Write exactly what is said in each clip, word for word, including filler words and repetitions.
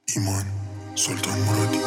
ایمان سلطان مرادی.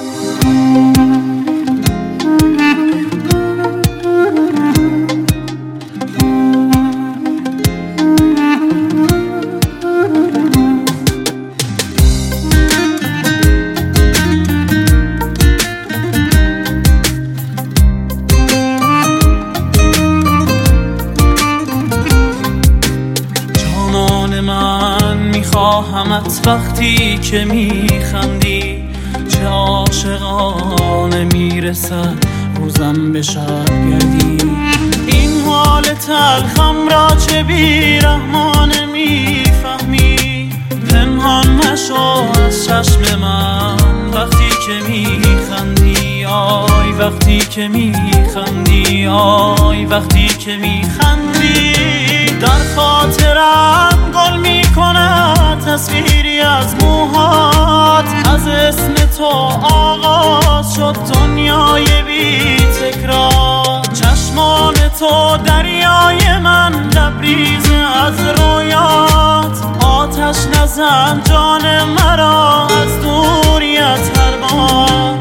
میخواهمت وقتی که میخندی، چه عاشقانه میرسد روزم به شب گردی. این حال تلخم را چه بیرحمانه میفهمی، پنهان مشو از چشم من وقتی که میخندی. آی وقتی که میخندی، آی وقتی که میخندی. در خاطرم گل میکند تصویری از موهات، از اسم تو آغاز شد دنیای بی تکرار. چشمان تو دریای من لبریز از رویات، آتش نزن جان مرا از دوریت هر بار.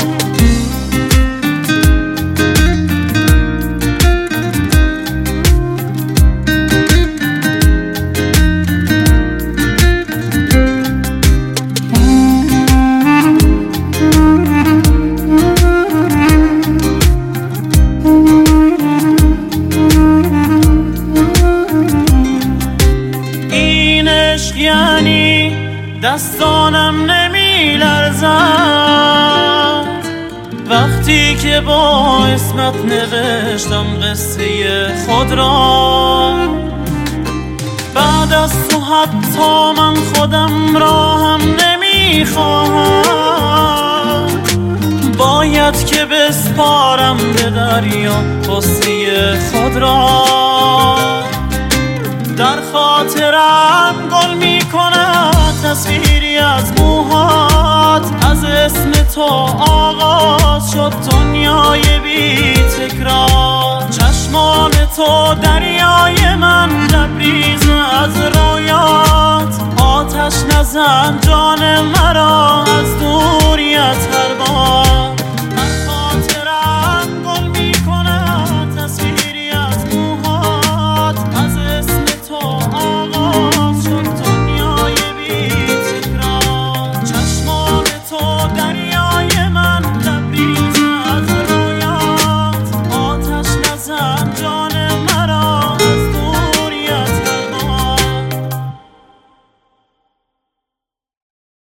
یعنی دستانم نمی لرزد وقتی که با اسمت نوشتم قصه خود را. بعد از تو حتی من خودم را هم نمی خواهم، باید که بسپارم به دریا قصه خود را. در خاطرم گل می کند تصویری از موهات، از اسم تو آغاز شد دنیای بی تکرار. چشمان تو دریای من لبریز از رویات، آتش نزن جان